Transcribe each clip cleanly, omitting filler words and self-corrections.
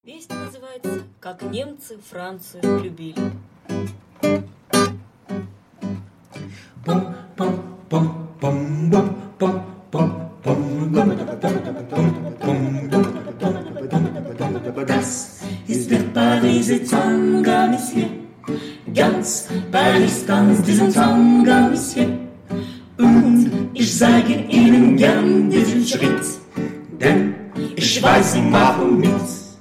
Песня называется «Как немцы Францию любили». Das ist der Pariser Tango, Monsieur. Ganz Paris tanzt diesen Tango, Monsieur. Und ich zeige Ihnen gern diesen Schritt, denn ich weiß, Sie machen mit.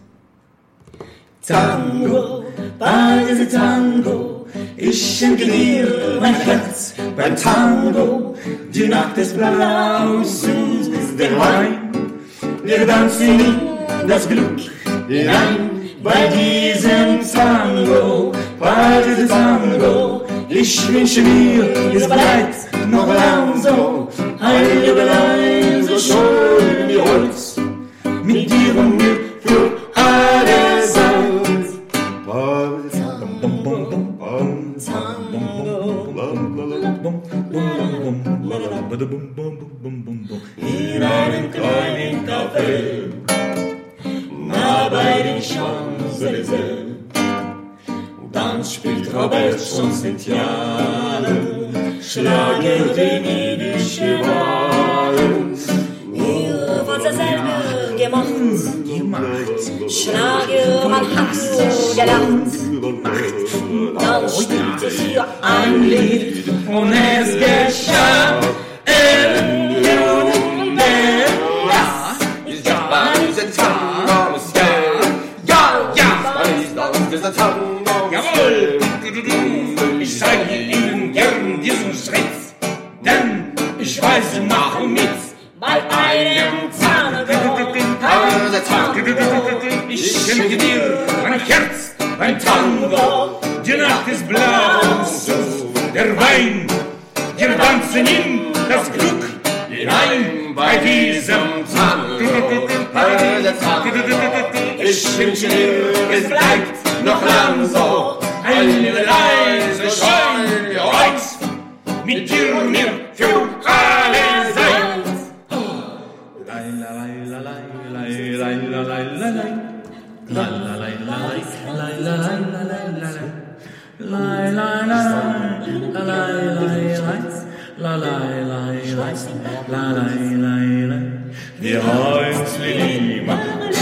Tango, Pariser Tango, ich schenke dir mein Herz beim Tango. Die Nacht ist blau, süß ist der Wein. Wir tanzen in das Glück hinein bei diesem Tango, Pariser Tango. Ich wünsche mir, es bleibt noch lang so, ein Jubiläum so schön wie heute, mit dir und mir für alle Zeit. In einem kleinen Café, nah bei den Champs-Élysées, dann spielt Robert schon seit Jahren Schlager, den ewig geworden. Ihr wollt dasselbe gemacht. Schlager, man hat gelernt. Dann spielt es hier ein Lied und es geschah im Juni. Ja, Paris ist Tango, ja, Paris ist Tango. Jawohl, ich zeige Ihnen gern diesen Schritt, denn ich weiß, Sie machen mit bei einem Tango. Ich schenke dir mein Herz beim Tango. Die Nacht ist blau, so der Wein. Wir tanzen in das Glück hinein bei diesem Tango. Ich wünsche dir, es bleibt noch lang so, ein leise Schein wie heute, mit dir und mir für alle Zeit. Wir uns lieben.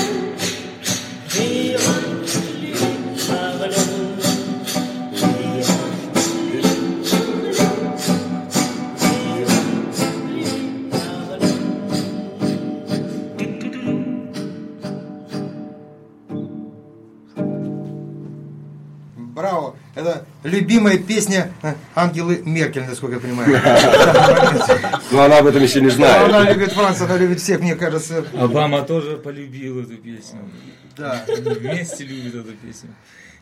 Браво! Это любимая песня Ангелы Меркель, насколько я понимаю. Но она об этом еще не знает. Она любит Францию, она любит всех, мне кажется. Обама тоже полюбил эту песню. Да. Вместе любят эту песню.